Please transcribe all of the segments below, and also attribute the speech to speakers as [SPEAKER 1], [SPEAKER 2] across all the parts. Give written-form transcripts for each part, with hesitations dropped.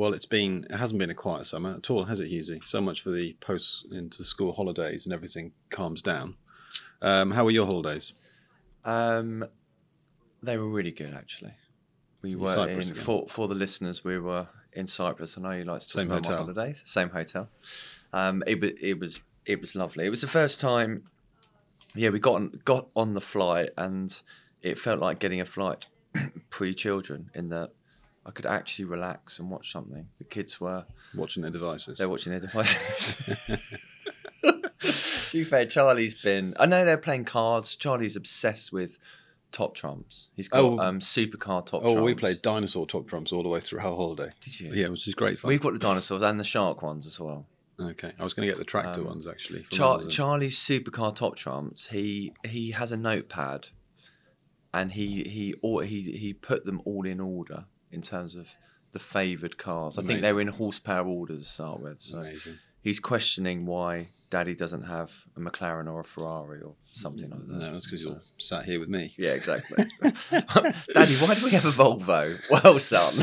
[SPEAKER 1] Well, it hasn't been a quiet summer at all, has it, Husey? So much for the post into school holidays and everything calms down. How were your holidays?
[SPEAKER 2] They were really good, actually. We were
[SPEAKER 1] Cyprus
[SPEAKER 2] in
[SPEAKER 1] again?
[SPEAKER 2] for the listeners. We were in Cyprus. I know you like to talk
[SPEAKER 1] Same
[SPEAKER 2] about my
[SPEAKER 1] hotel.
[SPEAKER 2] holidays. Same hotel. It was lovely. It was the first time. Yeah, we got on the flight, and it felt like getting a flight pre-children in that I could actually relax and watch something. The kids were
[SPEAKER 1] Watching their devices.
[SPEAKER 2] they're watching their devices. To be fair, Charlie's been. I know they're playing cards. Charlie's obsessed with top trumps. He's got supercar top trumps.
[SPEAKER 1] Oh, we played dinosaur top trumps all the way through our holiday.
[SPEAKER 2] Did you?
[SPEAKER 1] Yeah, which is great fun.
[SPEAKER 2] We've got the dinosaurs and the shark ones as well.
[SPEAKER 1] Okay, I was going to get the tractor ones actually.
[SPEAKER 2] Charlie's supercar top trumps. He has a notepad, and he put them all in order in terms of the favoured cars. I think they were in horsepower order to start with. So
[SPEAKER 1] Amazing.
[SPEAKER 2] he's questioning why Daddy doesn't have a McLaren or a Ferrari or something like that.
[SPEAKER 1] No, that's because you're sat here with me.
[SPEAKER 2] Yeah, exactly. Daddy, why do we have a Volvo? Well, son.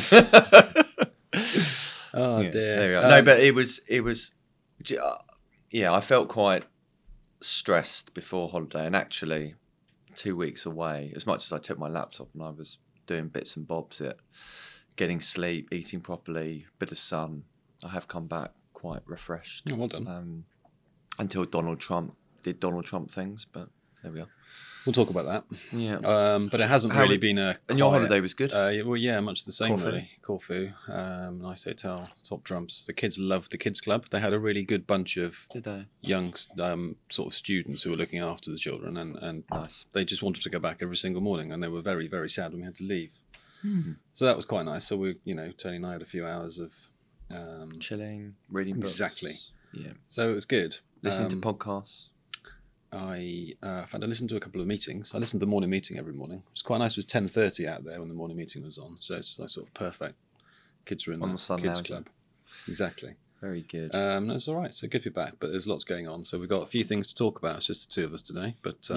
[SPEAKER 1] Oh dear.
[SPEAKER 2] There we are. No, but it was. Yeah, I felt quite stressed before holiday, and actually, 2 weeks away. As much as I took my laptop and I was doing bits and bobs, getting sleep, eating properly, bit of sun, I have come back quite refreshed.
[SPEAKER 1] Oh, well done.
[SPEAKER 2] Until Donald Trump did Donald Trump things, but there we are.
[SPEAKER 1] We'll talk about that.
[SPEAKER 2] Yeah.
[SPEAKER 1] But it hasn't really been a quiet...
[SPEAKER 2] And your holiday was good?
[SPEAKER 1] Much the same, really. Corfu, nice hotel, top trumps. The kids loved the kids club. They had a really good bunch of young sort of students who were looking after the children, and
[SPEAKER 2] nice.
[SPEAKER 1] They just wanted to go back every single morning, and they were very, very sad when we had to leave. So that was quite nice. So Tony and I had a few hours of...
[SPEAKER 2] chilling, reading books.
[SPEAKER 1] Exactly.
[SPEAKER 2] Yeah.
[SPEAKER 1] So it was good.
[SPEAKER 2] Listening to podcasts.
[SPEAKER 1] I listened to a couple of meetings. I listened to the morning meeting every morning. It was quite nice. It was 10:30 out there when the morning meeting was on, so it's like sort of perfect. Kids are in the
[SPEAKER 2] sun
[SPEAKER 1] kids
[SPEAKER 2] lounge.
[SPEAKER 1] club. Exactly.
[SPEAKER 2] Very good.
[SPEAKER 1] No, it's all right. So good to be back, but there's lots going on. So we've got a few things to talk about. It's just the two of us today, but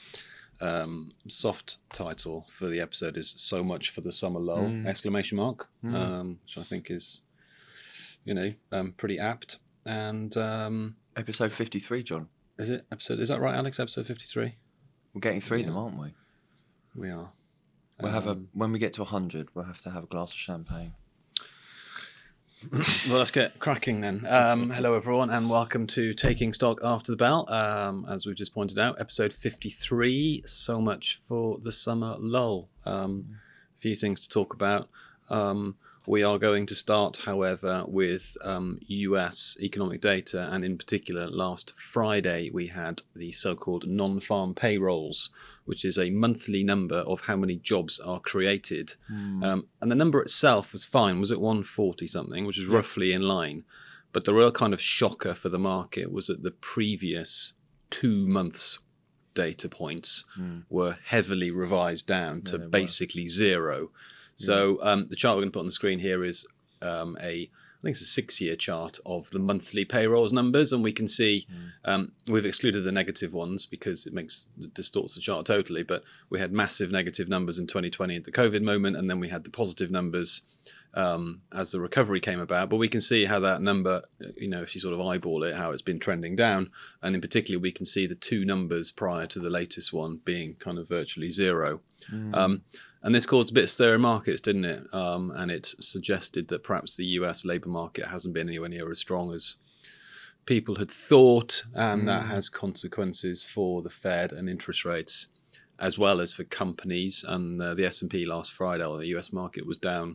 [SPEAKER 1] soft title for the episode is "So Much for the Summer Lull!" exclamation mark, which I think is, pretty apt. And
[SPEAKER 2] episode 53, John.
[SPEAKER 1] Is that right, Alex? Episode 53?
[SPEAKER 2] We're getting through them, aren't we?
[SPEAKER 1] We are.
[SPEAKER 2] We'll have when we get to 100, we'll have to have a glass of champagne.
[SPEAKER 1] Well, let's get cracking then. Hello, everyone, and welcome to Taking Stock After the Bell. As we've just pointed out, episode 53. So much for the summer lull. A few things to talk about. We are going to start, however, with US economic data, and in particular, last Friday we had the so-called non-farm payrolls, which is a monthly number of how many jobs are created. And the number itself was fine, was at 140 something, which is roughly in line. But the real kind of shocker for the market was that the previous 2 months' data points were heavily revised down to basically zero. So the chart we're going to put on the screen here is I think it's a 6-year chart of the monthly payrolls numbers, and we can see we've excluded the negative ones because it distorts the chart totally. But we had massive negative numbers in 2020 at the COVID moment, and then we had the positive numbers as the recovery came about. But we can see how that number, if you sort of eyeball it, how it's been trending down, and in particular we can see the two numbers prior to the latest one being kind of virtually zero. And this caused a bit of stir in markets, didn't it? And it suggested that perhaps the US labour market hasn't been anywhere near as strong as people had thought, and that has consequences for the Fed and interest rates, as well as for companies. And the S&P last Friday, or the US market, was down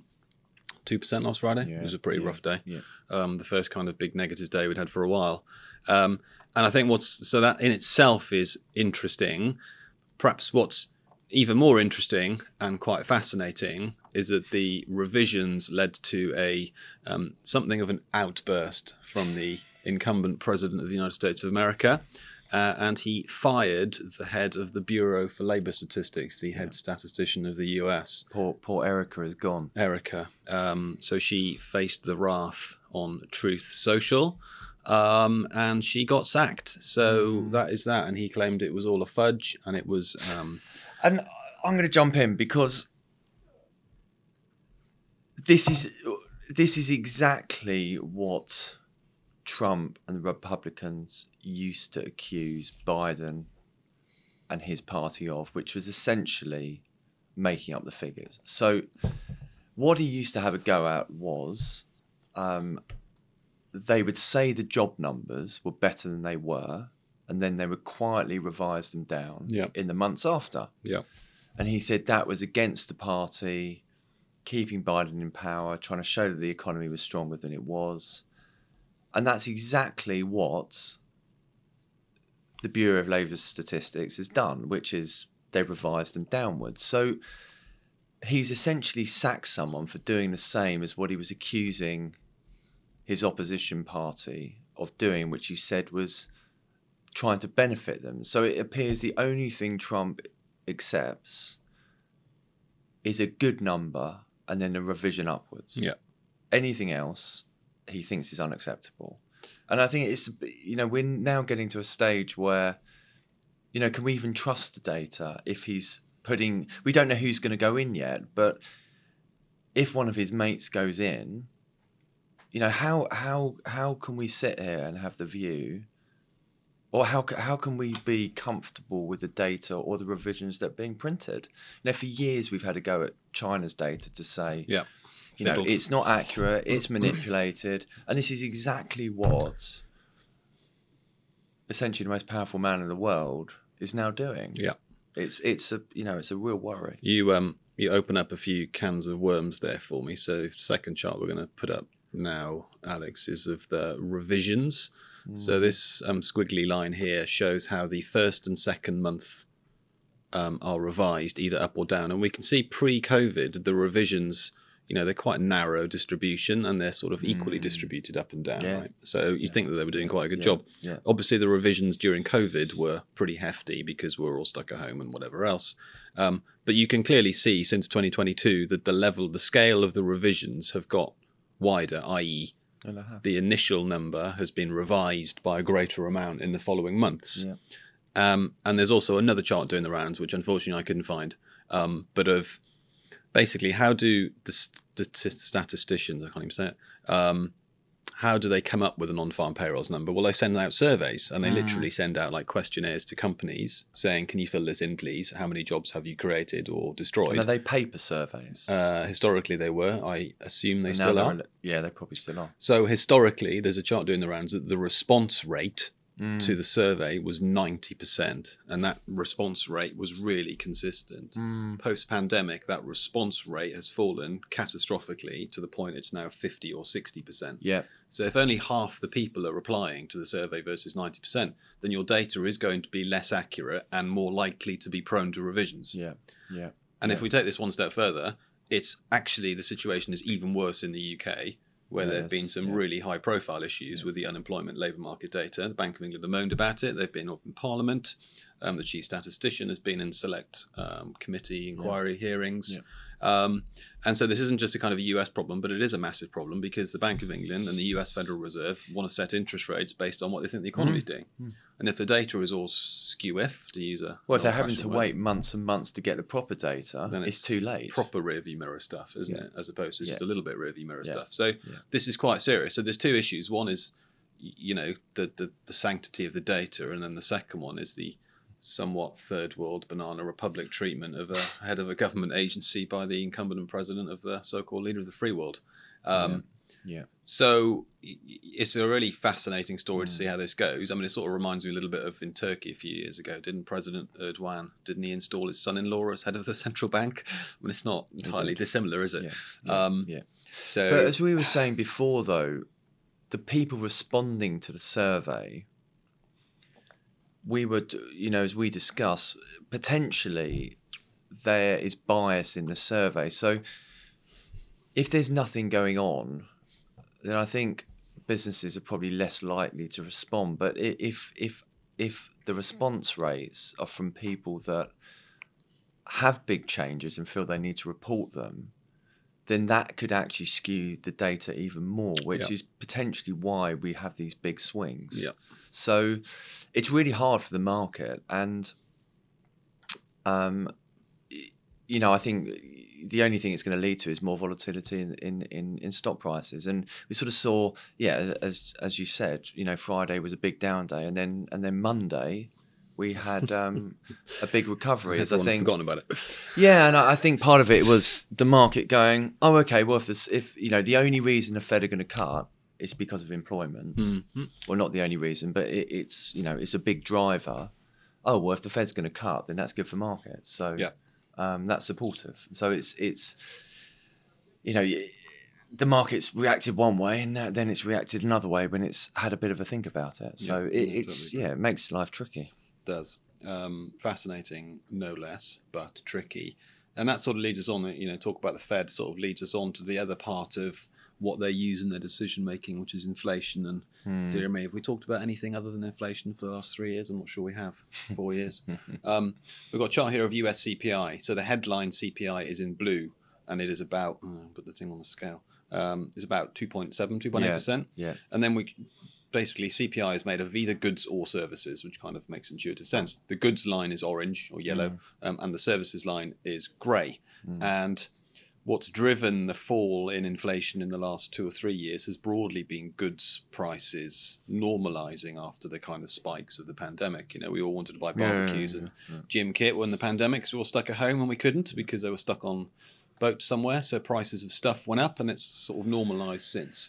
[SPEAKER 1] 2% last Friday. It was a pretty rough day. Yeah. The first kind of big negative day we'd had for a while. And I think that in itself is interesting. Perhaps what's even more interesting and quite fascinating is that the revisions led to a something of an outburst from the incumbent president of the United States of America, and he fired the head of the Bureau for Labor Statistics, the head statistician of the US.
[SPEAKER 2] Poor Erica is gone.
[SPEAKER 1] Erica. So she faced the wrath on Truth Social, and she got sacked. So that is that, and he claimed it was all a fudge, and it was...
[SPEAKER 2] And I'm going to jump in because this is this is exactly what Trump and the Republicans used to accuse Biden and his party of, which was essentially making up the figures. So what he used to have a go at was they would say the job numbers were better than they were, and then they would quietly revise them down in the months after.
[SPEAKER 1] Yeah.
[SPEAKER 2] And he said that was against the party, keeping Biden in power, trying to show that the economy was stronger than it was. And that's exactly what the Bureau of Labour Statistics has done, which is they've revised them downwards. So he's essentially sacked someone for doing the same as what he was accusing his opposition party of doing, which he said was trying to benefit them. So it appears the only thing Trump accepts is a good number and then a revision upwards.
[SPEAKER 1] Yeah.
[SPEAKER 2] Anything else he thinks is unacceptable. And I think it's, we're now getting to a stage where, can we even trust the data if he's putting, we don't know who's going to go in yet, but if one of his mates goes in, how can we sit here and have the view, or how can we be comfortable with the data or the revisions that are being printed? For years we've had a go at China's data to say, it's not accurate, it's manipulated, and this is exactly what essentially the most powerful man in the world is now doing.
[SPEAKER 1] Yeah,
[SPEAKER 2] it's a real worry.
[SPEAKER 1] You open up a few cans of worms there for me. So the second chart we're going to put up now, Alex, is of the revisions. So this squiggly line here shows how the first and second month are revised either up or down, and we can see pre-COVID the revisions. They're quite narrow distribution and they're sort of equally distributed up and down, right? So you'd think that they were doing quite a good job.
[SPEAKER 2] Yeah.
[SPEAKER 1] Obviously, the revisions during COVID were pretty hefty because we were all stuck at home and whatever else. But you can clearly see since 2022 that the scale of the revisions have got wider, i.e. the initial number has been revised by a greater amount in the following months.
[SPEAKER 2] Yeah.
[SPEAKER 1] And there's also another chart doing the rounds, which unfortunately I couldn't find, but of basically how do the statisticians, I can't even say it, how do they come up with a non-farm payrolls number? Well, they send out surveys and they literally send out like questionnaires to companies saying, can you fill this in, please? How many jobs have you created or destroyed?
[SPEAKER 2] And are they paper surveys?
[SPEAKER 1] Historically, they were. I assume they still are.
[SPEAKER 2] Yeah, they probably still are.
[SPEAKER 1] So historically, there's a chart doing the rounds that the response rate to the survey was 90%, and that response rate was really consistent. Post-pandemic, that response rate has fallen catastrophically to the point it's now 50 or 60%.
[SPEAKER 2] Yeah.
[SPEAKER 1] So if only half the people are replying to the survey versus 90%, then your data is going to be less accurate and more likely to be prone to revisions.
[SPEAKER 2] Yeah. Yeah.
[SPEAKER 1] And if we take this one step further, it's actually the situation is even worse in the UK, where there have been some really high-profile issues with the unemployment labour market data. The Bank of England have moaned about it. They've been up in Parliament. The chief statistician has been in select committee inquiry hearings. Yeah. And so this isn't just a kind of a US problem, but it is a massive problem because the Bank of England and the US Federal Reserve want to set interest rates based on what they think the economy is doing. And if the data is all skew-if, to use a...
[SPEAKER 2] Well, if they're having to wait months and months to get the proper data, then it's too late.
[SPEAKER 1] Proper rearview mirror stuff, isn't it? As opposed to just a little bit rearview mirror stuff. So this is quite serious. So there's two issues. One is, the sanctity of the data, and then the second one is the somewhat third world banana republic treatment of a head of a government agency by the incumbent president of the so-called leader of the free world. So it's a really fascinating story to see how this goes. I mean, it sort of reminds me a little bit of in Turkey a few years ago. Didn't President Erdogan, didn't he install his son-in-law as head of the central bank? I mean, it's not entirely dissimilar, is it? So,
[SPEAKER 2] but as we were saying before, though, the people responding to the survey, we would, as we discuss, potentially there is bias in the survey. So if there's nothing going on, then I think businesses are probably less likely to respond. But if the response rates are from people that have big changes and feel they need to report them, then that could actually skew the data even more, which is potentially why we have these big swings.
[SPEAKER 1] Yeah.
[SPEAKER 2] So it's really hard for the market, and I think the only thing it's going to lead to is more volatility in stock prices. And we sort of saw, as you said, Friday was a big down day, and then Monday we had a big recovery. As I think,
[SPEAKER 1] forgotten about it.
[SPEAKER 2] Yeah, and I think part of it was the market going, oh, okay, well, if the only reason the Fed are going to cut is because of employment. Mm-hmm. Well, not the only reason, but it's a big driver. Oh, well, if the Fed's going to cut, then that's good for markets. So
[SPEAKER 1] yeah.
[SPEAKER 2] That's supportive. So it's the market's reacted one way, and then it's reacted another way when it's had a bit of a think about it. So it makes life tricky.
[SPEAKER 1] It does. Fascinating, no less, but tricky. And that sort of leads us on, talk about the Fed sort of leads us on to the other part of what they use in their decision making, which is inflation. And dear me, have we talked about anything other than inflation for the last 3 years? I'm not sure we have. 4 years. We've got a chart here of US CPI. So the headline CPI is in blue, and it is about, put the thing on the scale, is about 2.7, 2.8%.
[SPEAKER 2] Yeah.
[SPEAKER 1] And then basically CPI is made of either goods or services, which kind of makes intuitive sense. The goods line is orange or yellow, and the services line is grey. And what's driven the fall in inflation in the last 2 or 3 years has broadly been goods prices normalizing after the kind of spikes of the pandemic. We all wanted to buy barbecues and gym kit when the pandemic, so we were all stuck at home and we couldn't because they were stuck on boats somewhere. So prices of stuff went up, and it's sort of normalized since.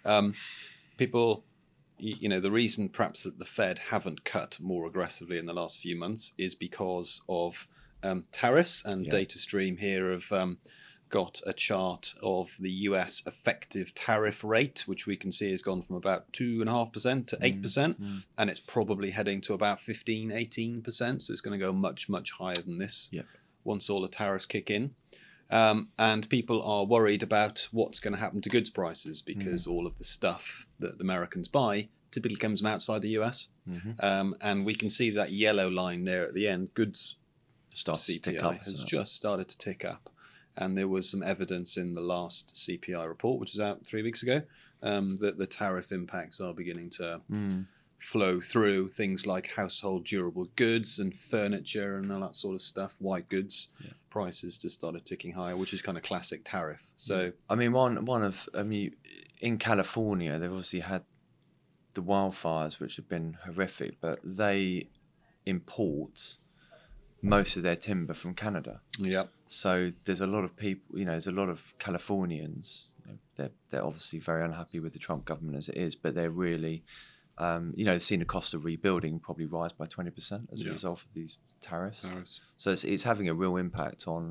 [SPEAKER 1] People, the reason perhaps that the Fed haven't cut more aggressively in the last few months is because of tariffs. And DataStream here have got a chart of the US effective tariff rate, which we can see has gone from about 2.5% to 8%, and it's probably heading to about 15, 18%. So it's going to go much, much higher than this once all the tariffs kick in. And people are worried about what's going to happen to goods prices because all of the stuff that the Americans buy typically comes from outside the US. And we can see that yellow line there at the end, goods CPI has just started to tick up. And there was some evidence in the last CPI report, which was out 3 weeks ago, that the tariff impacts are beginning to flow through things like household durable goods and furniture and all that sort of stuff, white goods. Prices just started ticking higher, which is kind of classic tariff. So
[SPEAKER 2] I mean, in California, they've obviously had the wildfires, which have been horrific, but they import most of their timber from Canada.
[SPEAKER 1] Yeah.
[SPEAKER 2] So there's a lot of people, there's a lot of Californians. They're obviously very unhappy with the Trump government as it is, but they're really, they've seen the cost of rebuilding probably rise by 20% as a result of these tariffs. So it's having a real impact on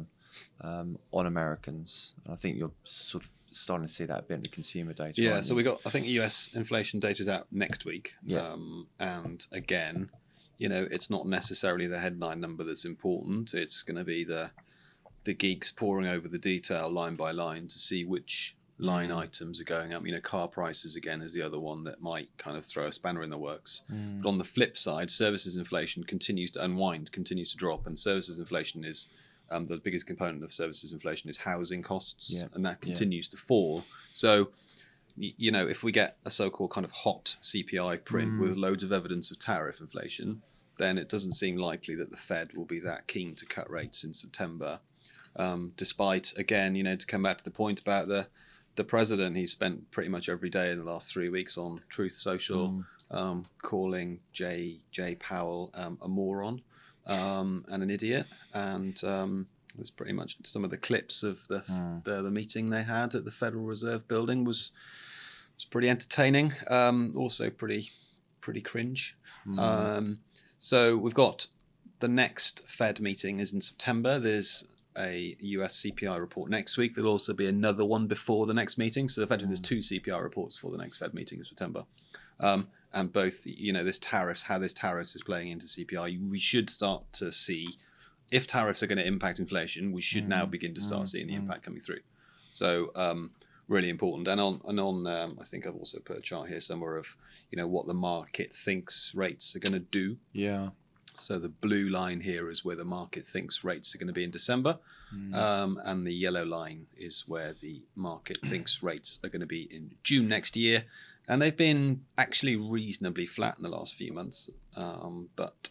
[SPEAKER 2] Americans. And I think you're sort of starting to see that a bit in the consumer data.
[SPEAKER 1] Yeah, so I think US inflation data is out next week.
[SPEAKER 2] Yeah.
[SPEAKER 1] And again, it's not necessarily the headline number that's important. It's going to be the geeks poring over the detail line by line to see which line items are going up. Car prices again is the other one that might kind of throw a spanner in the works. But on the flip side, services inflation continues to unwind, continues to drop, and services inflation is the biggest component of services inflation is housing costs, and that continues to fall. So, if we get a so-called kind of hot CPI print with loads of evidence of tariff inflation, then it doesn't seem likely that the Fed will be that keen to cut rates in September. Despite, again, to come back to the point about the president, he spent pretty much every day in the last 3 weeks on Truth Social, calling Jay Powell a moron and an idiot. And there's pretty much some of the clips of the meeting they had at the Federal Reserve building was pretty entertaining. Also pretty cringe. So we've got the next Fed meeting is in September. There's a US CPI report next week. There'll also be another one before the next meeting. So effectively there's 2 CPI reports for the next Fed meeting in September. And both, how this tariffs is playing into CPI, we should start to see, if tariffs are going to impact inflation, we should now begin to start seeing the impact coming through. So really important. And on I think I've also put a chart here somewhere of, what the market thinks rates are going to do.
[SPEAKER 2] Yeah.
[SPEAKER 1] So the blue line here is where the market thinks rates are going to be in December. And the yellow line is where the market thinks rates are going to be in June next year. And they've been actually reasonably flat in the last few months. But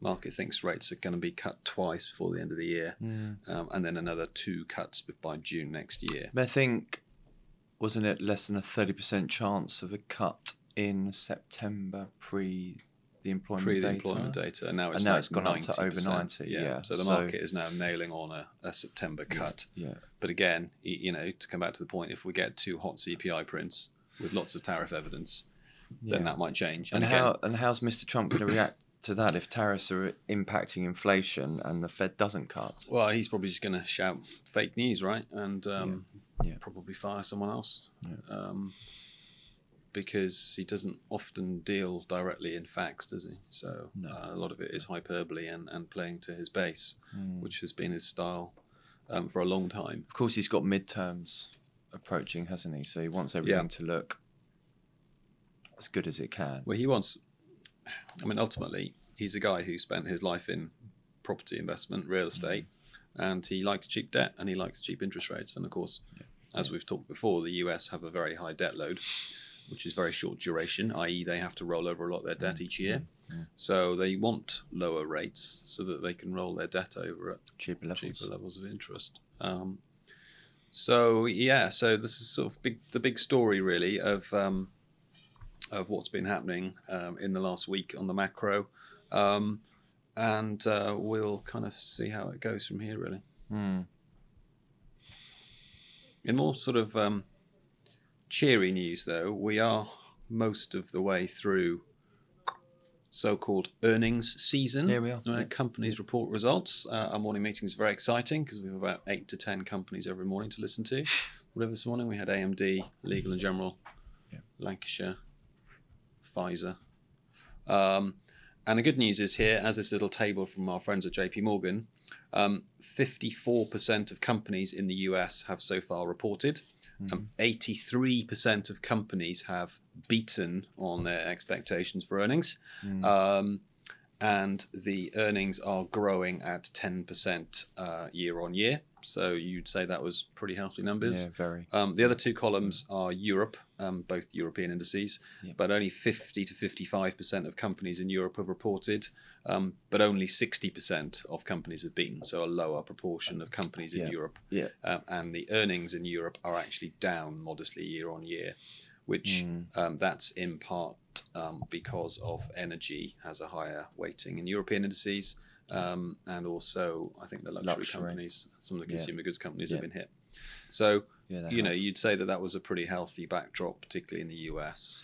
[SPEAKER 1] market thinks rates are going to be cut twice before the end of the year, and then another 2 cuts by June next year.
[SPEAKER 2] I think, wasn't it less than a 30% chance of a cut in September the employment data?
[SPEAKER 1] And now it's gone up to over 90. Yeah. So the market is now nailing on a September cut.
[SPEAKER 2] Yeah.
[SPEAKER 1] But again, to come back to the point, if we get 2 hot CPI prints with lots of tariff evidence, then that might change.
[SPEAKER 2] And how's Mr. Trump going to react to that if tariffs are impacting inflation and the Fed doesn't cut?
[SPEAKER 1] Well, he's probably just going to shout fake news, right? And probably fire someone else. Yeah. Because he doesn't often deal directly in facts, does he? So a lot of it is hyperbole and playing to his base, which has been his style for a long time.
[SPEAKER 2] Of course, he's got midterms approaching, hasn't he? So he wants everything to look as good as it can.
[SPEAKER 1] Well, ultimately, he's a guy who spent his life in property investment, real estate, and he likes cheap debt and he likes cheap interest rates. And of course, as we've talked before, the US have a very high debt load, which is very short duration, i.e. they have to roll over a lot of their debt each year. So they want lower rates so that they can roll their debt over at cheaper levels of interest. So this is sort of the big story really of what's been happening in the last week on the macro, and we'll kind of see how it goes from here really. In more sort of cheery news, though, we are most of the way through so-called earnings season.
[SPEAKER 2] Here we are.
[SPEAKER 1] Companies report results. Our morning meeting is very exciting because we have about 8 to 10 companies every morning to listen to. Whatever this morning, we had AMD, Legal & General, Lancashire, Pfizer. And the good news is here, as this little table from our friends at JP Morgan, 54% of companies in the US have so far reported. 83% of companies have beaten on their expectations for earnings. And the earnings are growing at 10% year on year. So you'd say that was pretty healthy numbers.
[SPEAKER 2] Yeah, very.
[SPEAKER 1] The other 2 columns are Europe, both European indices, but only 50 to 55% of companies in Europe have reported, but only 60% of companies have beaten. So a lower proportion of companies in Europe. And the earnings in Europe are actually down modestly year on year, which that's in part because of energy has a higher weighting in European indices. And also, I think the luxury companies, some of the consumer goods companies have been hit. So, you'd say that was a pretty healthy backdrop, particularly in the US.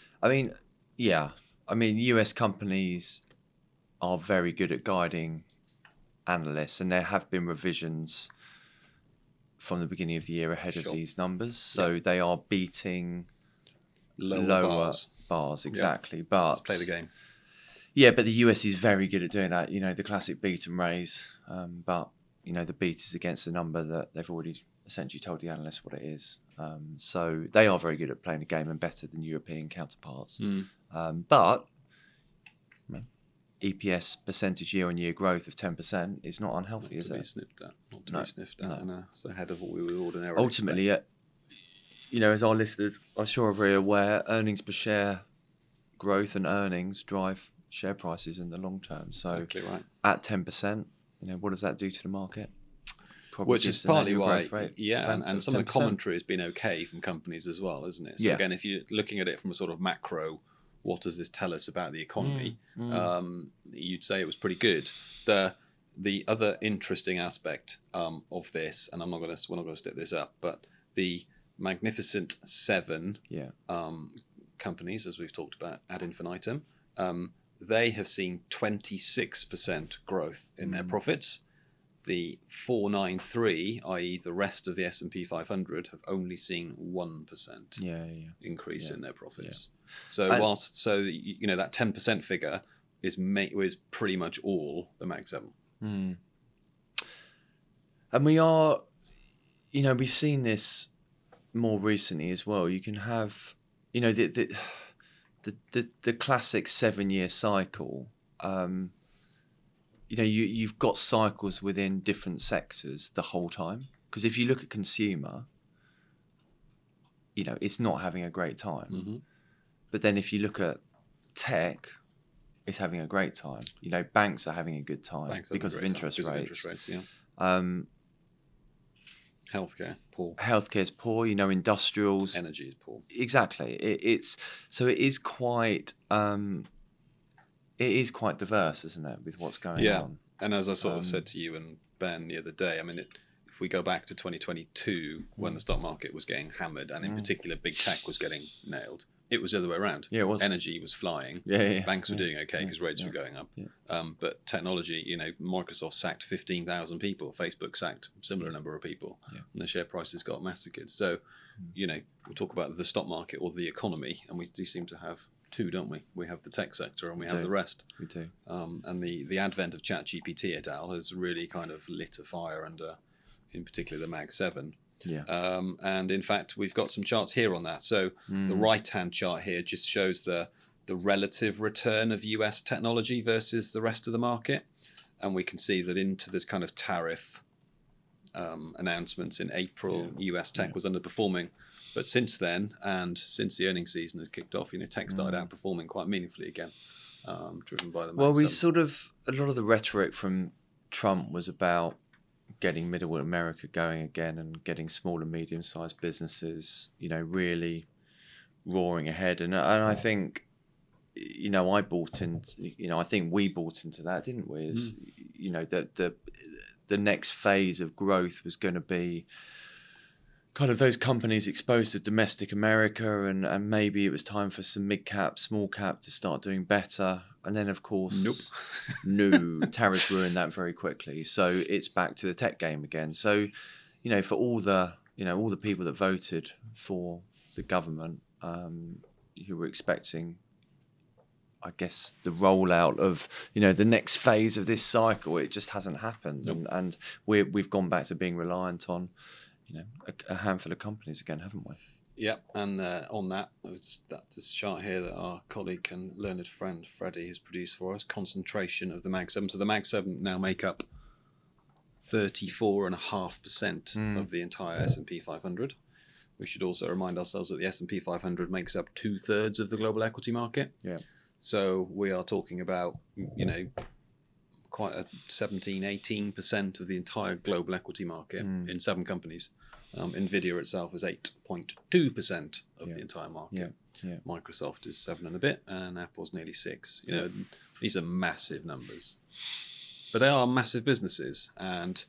[SPEAKER 2] US companies are very good at guiding analysts, and there have been revisions from the beginning of the year ahead of these numbers. So they are beating lower bars exactly. But
[SPEAKER 1] just play the game.
[SPEAKER 2] Yeah, but the US is very good at doing that. The classic beat and raise. But, the beat is against the number that they've already essentially told the analysts what it is. So they are very good at playing the game and better than European counterparts. But EPS percentage year-on-year growth of 10% is not unhealthy, is it?
[SPEAKER 1] Not to be sniffed at. And it's ahead of what we would ordinarily
[SPEAKER 2] ultimately, as our listeners I'm sure are very aware, earnings per share growth and earnings drive share prices in the long term. So
[SPEAKER 1] exactly right.
[SPEAKER 2] At 10%, what does that do to the market? Probably
[SPEAKER 1] which is partly why, and some of the commentary has been okay from companies as well, isn't it? So again, if you're looking at it from a sort of macro, what does this tell us about the economy? You'd say it was pretty good. The other interesting aspect of this, and we're not going to stick this up, but the Magnificent Seven companies, as we've talked about ad infinitum, they have seen 26% growth in their profits. The 493, i.e. the rest of the S&P 500, have only seen 1% increase in their profits. So that 10% figure is pretty much all the Mag 7.
[SPEAKER 2] And we are, we've seen this more recently as well. You can have, the classic 7-year cycle. You've got cycles within different sectors the whole time. Because if you look at consumer, it's not having a great time. But then if you look at tech, is having a great time. You know, banks are having a good time because of interest rates.
[SPEAKER 1] Yeah. Healthcare poor.
[SPEAKER 2] Healthcare's poor. You know, industrials.
[SPEAKER 1] Energy is poor.
[SPEAKER 2] Exactly. It is quite diverse, isn't it, with what's going on?
[SPEAKER 1] And as I sort of said to you and Ben the other day, I mean, if we go back to 2022 when the stock market was getting hammered, and in particular big tech was getting nailed, it was the other way around.
[SPEAKER 2] Yeah, it was.
[SPEAKER 1] Energy was flying. Banks were doing okay because rates were going up. But technology, you know, Microsoft sacked 15,000 people. Facebook sacked a similar number of people. And the share prices got massacred. So, you know, we talk about the stock market or the economy, and we do seem to have two, don't we? We have the tech sector and we have the rest.
[SPEAKER 2] We do.
[SPEAKER 1] And the advent of ChatGPT et al. Has really kind of lit a fire under, in particular, the Mag 7. And in fact, we've got some charts here on that. So the right-hand chart here just shows the relative return of US technology versus the rest of the market. And we can see that into this kind of tariff announcements in April, US tech was underperforming. But since then, and since the earnings season has kicked off, you know, tech started outperforming quite meaningfully again, driven by the Mag 7.
[SPEAKER 2] A lot of the rhetoric from Trump was about getting middle America going again and getting small and medium-sized businesses, you know, really roaring ahead. And I think, you know, I think we bought into that, didn't we? You know, that the next phase of growth was going to be kind of those companies exposed to domestic America, and maybe it was time for some mid-cap, small-cap to start doing better. And then, of course, tariffs ruined that very quickly. So it's back to the tech game again. So, you know, for all the people that voted for the government, who were expecting, I guess, the rollout of, you know, the next phase of this cycle, it just hasn't happened. And we've gone back to being reliant on, you know, a handful of companies again, haven't we?
[SPEAKER 1] Yeah, and on that, it's this chart here that our colleague and learned friend Freddie has produced for us, concentration of the Mag 7. So the Mag 7 now make up 34.5% of the entire S&P 500. We should also remind ourselves that the S&P 500 makes up 2/3 of the global equity market.
[SPEAKER 2] Yeah.
[SPEAKER 1] So we are talking about, you know, quite a 17-18% of the entire global equity market in 7 companies. Nvidia itself is 8.2% of the entire market. Microsoft is 7 and a bit, and Apple's nearly 6. You know, these are massive numbers, but they are massive businesses. And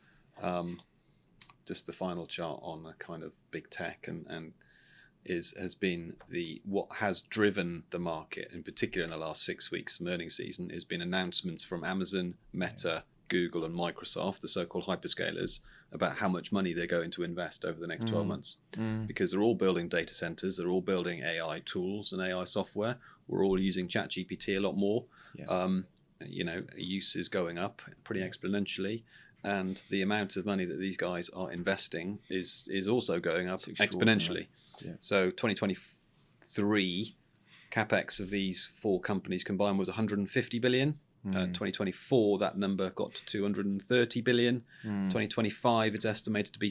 [SPEAKER 1] just the final chart on a kind of big tech and has been what has driven the market, in particular in the last 6 weeks from earnings season, has been announcements from Amazon, Meta, Google, and Microsoft, the so-called hyperscalers, about how much money they're going to invest over the next 12 months. Because they're all building data centers, they're all building AI tools and AI software. We're all using ChatGPT a lot more. You know, use is going up pretty exponentially. And the amount of money that these guys are investing is also going up exponentially. So 2023 capex of these 4 companies combined was 150 billion. 2024, that number got to 230 billion. 2025, it's estimated to be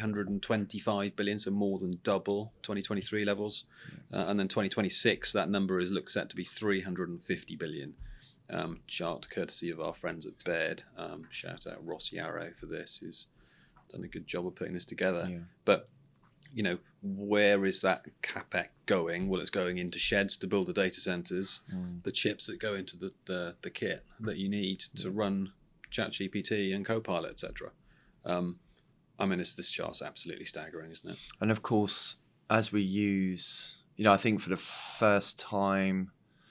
[SPEAKER 1] 325 billion, so more than double 2023 levels. And then 2026, that number looks set to be 350 billion. Chart courtesy of our friends at Baird. Shout out Ross Yarrow for this, who's done a good job of putting this together. But, you know, where is that capex going? Well, it's going into sheds to build the data centers, the chips that go into the kit that you need to run ChatGPT and Copilot, etc. I mean, this chart's absolutely staggering, isn't it?
[SPEAKER 2] And of course, as we use, you know, I think for the first time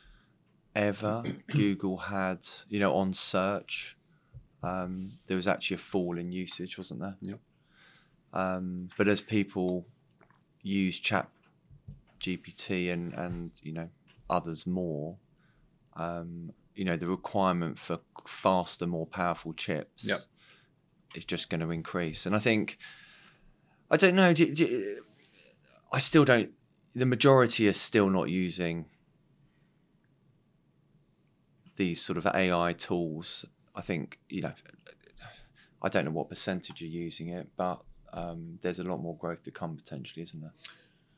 [SPEAKER 2] ever, Google had, you know, on search, there was actually a fall in usage, wasn't there? But as people use ChatGPT and you know, others more, you know, the requirement for faster, more powerful chips is just going to increase. And I think, I don't know, I still don't, the majority are still not using these sort of AI tools. I think, you know, I don't know what percentage you're using it, but there's a lot more growth to come potentially, isn't there?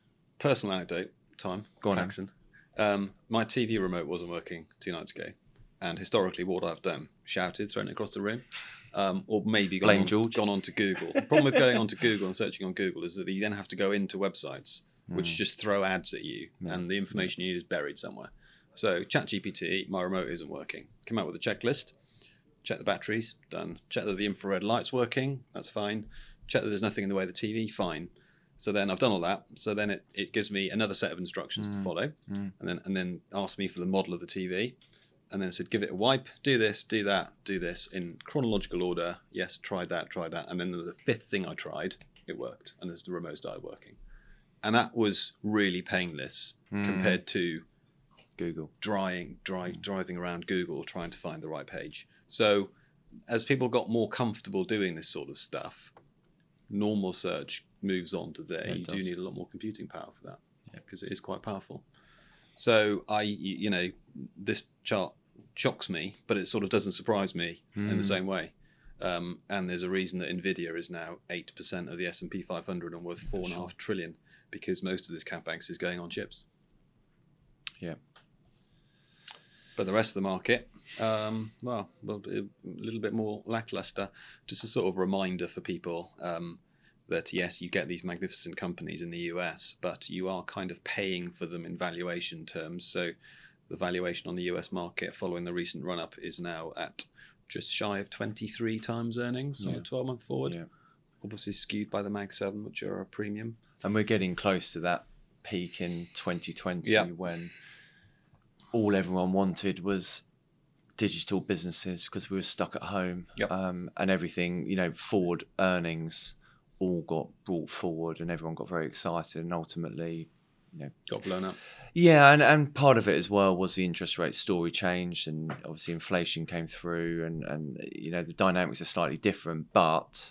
[SPEAKER 1] Personal anecdote, time.
[SPEAKER 2] Go on,
[SPEAKER 1] Jackson. My TV remote wasn't working 2 nights ago. and historically what I've done, shouted, thrown it across the room, or maybe
[SPEAKER 2] Blame
[SPEAKER 1] gone
[SPEAKER 2] George.
[SPEAKER 1] on to Google. The problem with going onto Google and searching on Google is that you then have to go into websites which just throw ads at you, and the information you need is buried somewhere. So ChatGPT, my remote isn't working. Come out with a checklist. Check the batteries, done. Check that the infrared light's working, that's fine. Check that there's nothing in the way of the TV, fine. So then I've done all that. So then it gives me another set of instructions to follow, and then asks me for the model of the TV, and then it said give it a wipe, do this, do that, do this in chronological order. Yes, try that, and then the fifth thing I tried, it worked, and the remote started working, and that was really painless compared to
[SPEAKER 2] Google.
[SPEAKER 1] driving around Google trying to find the right page. So as people got more comfortable doing this sort of stuff, normal search moves on to there. You do need a lot more computing power for that, because it is quite powerful. So this chart shocks me, but it sort of doesn't surprise me in the same way. And there's a reason that Nvidia is now 8% of the S&P 500 and worth 4.5 trillion, because most of this capex is going on chips.
[SPEAKER 2] Yeah.
[SPEAKER 1] But the rest of the market, a little bit more lackluster. Just a sort of reminder for people that yes, you get these magnificent companies in the US, but you are kind of paying for them in valuation terms. So the valuation on the US market following the recent run-up is now at just shy of 23 times earnings on a 12-month forward. Yeah. Obviously skewed by the Mag 7, which are a premium.
[SPEAKER 2] And we're getting close to that peak in 2020 when all everyone wanted was digital businesses because we were stuck at home, and everything, forward earnings all got brought forward and everyone got very excited and ultimately,
[SPEAKER 1] got blown up.
[SPEAKER 2] Yeah, and part of it as well was the interest rate story changed, and obviously inflation came through, and the dynamics are slightly different. But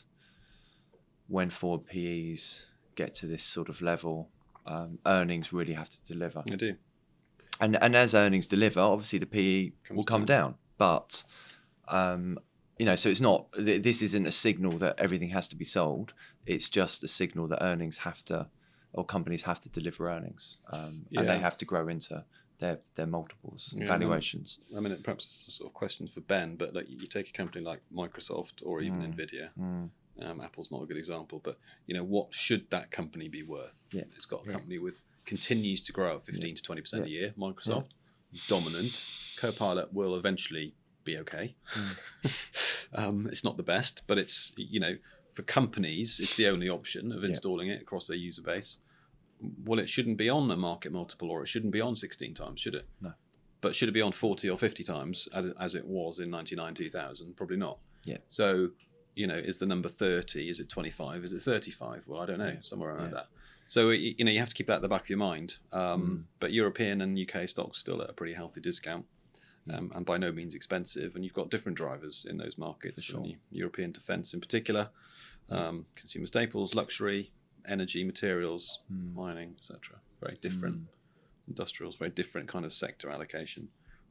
[SPEAKER 2] when forward PEs get to this sort of level, earnings really have to deliver.
[SPEAKER 1] They do.
[SPEAKER 2] And as earnings deliver, obviously the PE will come down. But, so it's not, this isn't a signal that everything has to be sold. It's just a signal that earnings have to, or companies have to deliver earnings. And they have to grow into their multiples, valuations.
[SPEAKER 1] I mean, perhaps it's a sort of question for Ben, but like you take a company like Microsoft or even Nvidia. Apple's not a good example, but what should that company be worth? Yeah. It's got a company with continues to grow at 15 to 20% a year. Microsoft, dominant. Copilot will eventually be okay. It's not the best, but it's for companies, it's the only option of installing it across their user base. Well, it shouldn't be on a market multiple, or it shouldn't be on 16 times, should it?
[SPEAKER 2] No.
[SPEAKER 1] But should it be on 40 or 50 times as it was in 99, 2000? Probably not.
[SPEAKER 2] Yeah.
[SPEAKER 1] So, is the number 30? Is it 25? Is it 35? Well, I don't know, somewhere around that. So, you have to keep that at the back of your mind. But European and UK stocks still at a pretty healthy discount, and by no means expensive. And you've got different drivers in those markets. For sure. European defence in particular, consumer staples, luxury, energy, materials, mining, etc. Very different. Industrials, very different kind of sector allocation.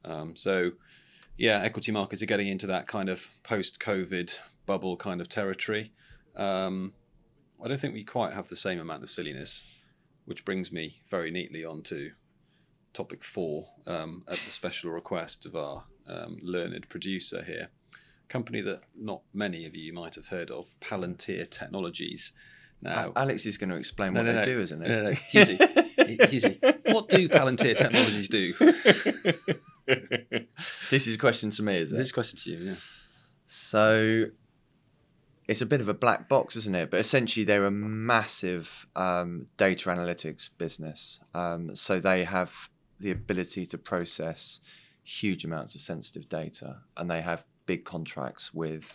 [SPEAKER 1] Equity markets are getting into that kind of post-COVID bubble kind of territory. I don't think we quite have the same amount of silliness, which brings me very neatly on to topic 4 at the special request of our learned producer here. Company that not many of you might have heard of, Palantir Technologies. Now,
[SPEAKER 2] Alex is going to explain what they do, isn't he?
[SPEAKER 1] No. Easy. What do Palantir Technologies do?
[SPEAKER 2] This is a question to me, is it?
[SPEAKER 1] This is a question to you, yeah.
[SPEAKER 2] So it's a bit of a black box, isn't it? But essentially they're a massive data analytics business. So they have the ability to process huge amounts of sensitive data, and they have big contracts with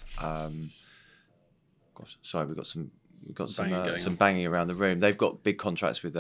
[SPEAKER 2] we've got some banging around the room. They've got big contracts with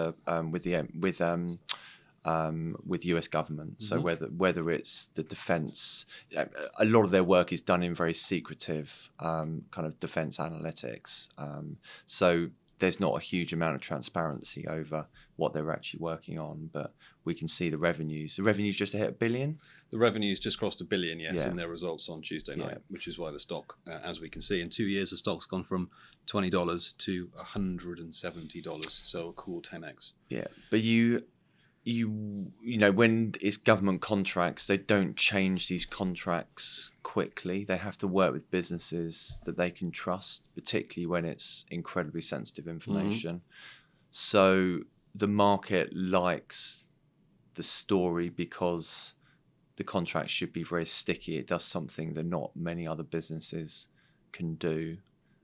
[SPEAKER 2] US government. So whether it's the defence, a lot of their work is done in very secretive kind of defence analytics. So there's not a huge amount of transparency over what they're actually working on, but we can see the revenues. The revenues just hit $1 billion.
[SPEAKER 1] The revenues just crossed $1 billion, in their results on Tuesday night, which is why the stock, as we can see, in 2 years, the stock's gone from $20 to $170. So a cool 10x.
[SPEAKER 2] Yeah, but you you know, when it's government contracts, they don't change these contracts quickly. They have to work with businesses that they can trust, particularly when it's incredibly sensitive information. So the market likes the story because the contract should be very sticky. It does something that not many other businesses can do.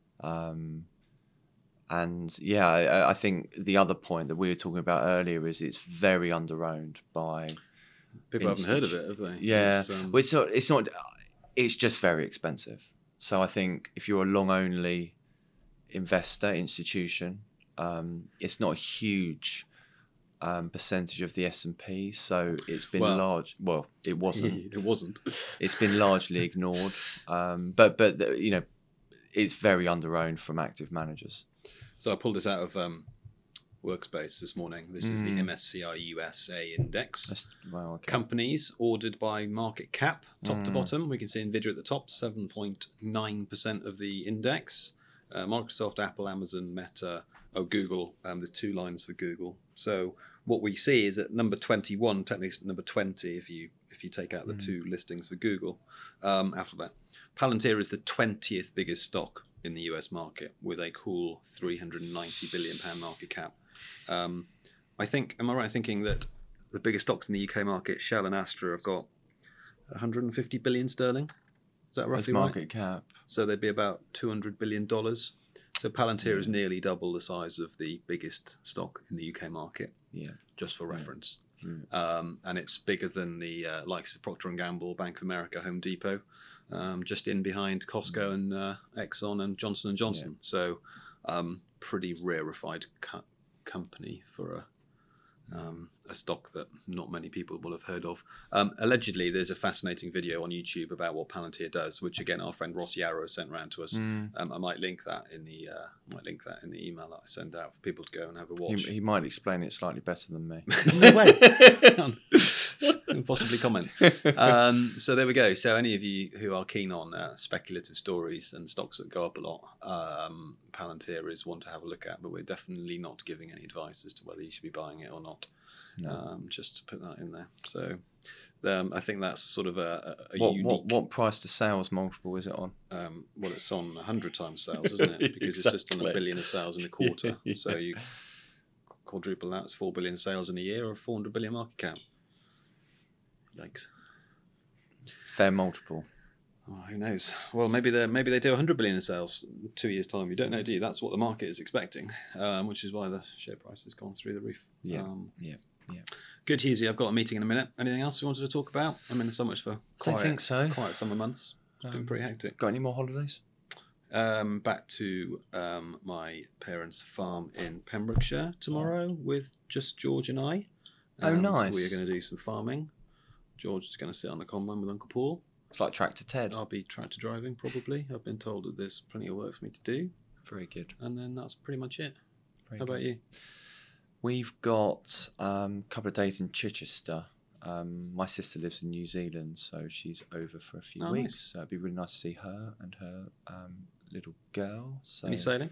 [SPEAKER 2] And yeah, I think the other point that we were talking about earlier is it's very underowned by
[SPEAKER 1] People haven't heard of it, have they?
[SPEAKER 2] Yeah, well, it's not. It's just very expensive. So I think if you're a long-only investor institution, it's not a huge percentage of the S&P. So it's been large. Well, it wasn't.
[SPEAKER 1] It wasn't.
[SPEAKER 2] It's been largely ignored. But you know, it's very underowned from active managers.
[SPEAKER 1] So I pulled this out of Workspace this morning. This is the MSCI USA index.
[SPEAKER 2] Wow, okay.
[SPEAKER 1] Companies ordered by market cap, top to bottom. We can see Nvidia at the top, 7.9% of the index. Microsoft, Apple, Amazon, Meta, Google. There's 2 lines for Google. So what we see is at number 21, technically it's number 20 if you take out the 2 listings for Google. Alphabet. Palantir is the 20th biggest stock in the US market with a cool £390 billion market cap. Am I right in thinking that the biggest stocks in the UK market, Shell and Astra, have got 150 billion sterling? Is that roughly
[SPEAKER 2] That's market cap.
[SPEAKER 1] So they'd be about $200 billion. So Palantir is nearly double the size of the biggest stock in the UK market. Yeah, just for reference. And it's bigger than the likes of Procter & Gamble, Bank of America, Home Depot, just in behind Costco and Exxon and Johnson & Johnson. So pretty rarefied company for a stock that not many people will have heard of. Allegedly, there's a fascinating video on YouTube about what Palantir does, which again our friend Ross Yarrow sent round to us. I might link that in the email that I send out for people to go and have a watch.
[SPEAKER 2] He might explain it slightly better than me.
[SPEAKER 1] No way. Possibly comment. So there we go. So any of you who are keen on speculative stories and stocks that go up a lot, Palantir is one to have a look at, but we're definitely not giving any advice as to whether you should be buying it or not. No. Just to put that in there. So I think that's sort of a unique...
[SPEAKER 2] What price to sales multiple is it on?
[SPEAKER 1] Well, it's on 100 times sales, isn't it? Because It's just on $1 billion of sales in a quarter. Yeah. So you quadruple that, it's 4 billion sales in a year or 400 billion market cap. Yikes.
[SPEAKER 2] Fair multiple.
[SPEAKER 1] Oh, who knows? Well, maybe they do 100 billion in sales in 2 years' time. You don't know, do you? That's what the market is expecting, which is why the share price has gone through the roof.
[SPEAKER 2] Yeah.
[SPEAKER 1] Good, Husey. I've got a meeting in a minute. Anything else you wanted to talk about? I mean, there's so much for quiet,
[SPEAKER 2] I think so.
[SPEAKER 1] Quiet summer months. It's been pretty hectic.
[SPEAKER 2] Got any more holidays?
[SPEAKER 1] Back to my parents' farm in Pembrokeshire tomorrow with just George and I.
[SPEAKER 2] Oh, nice.
[SPEAKER 1] We're going to do some farming. George is going to sit on the combine with Uncle Paul.
[SPEAKER 2] It's like tractor Ted.
[SPEAKER 1] I'll be tractor driving probably. I've been told that there's plenty of work for me to do.
[SPEAKER 2] Very good.
[SPEAKER 1] And then that's pretty much it. How about you?
[SPEAKER 2] We've got a couple of days in Chichester. My sister lives in New Zealand, so she's over for a few weeks. Nice. So it'd be really nice to see her and her little girl. So
[SPEAKER 1] any sailing?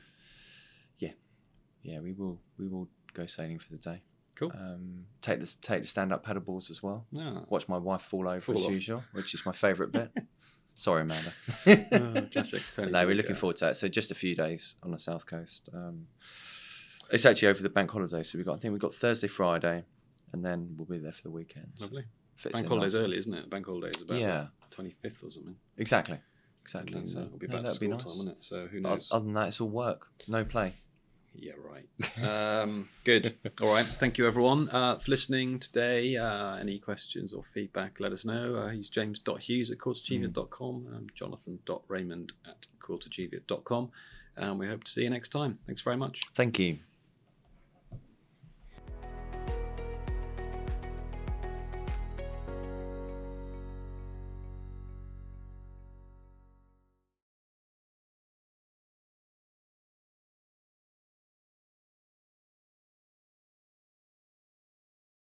[SPEAKER 2] Yeah, we will go sailing for the day.
[SPEAKER 1] Cool.
[SPEAKER 2] Take the stand-up paddleboards as well.
[SPEAKER 1] Yeah.
[SPEAKER 2] Watch my wife fall over as usual, which is my favourite bit. Sorry, Amanda.
[SPEAKER 1] Classic.
[SPEAKER 2] No, we're looking forward to that. So just a few days on the south coast. It's actually over the bank holiday, so we've got Thursday, Friday, and then we'll be there for the weekend.
[SPEAKER 1] Lovely. Bank holiday's early, isn't it? Bank holiday is about 25th or something.
[SPEAKER 2] Exactly.
[SPEAKER 1] So it'll be back to school time, won't it? So who knows?
[SPEAKER 2] Other than that, it's all work, no play.
[SPEAKER 1] Yeah, right. Good. All right. Thank you, everyone, for listening today. Any questions or feedback, let us know. He's james.hughes@quiltercheviot.com, jonathan.raymond@quiltercheviot.com. And we hope to see you next time. Thanks very much.
[SPEAKER 2] Thank you.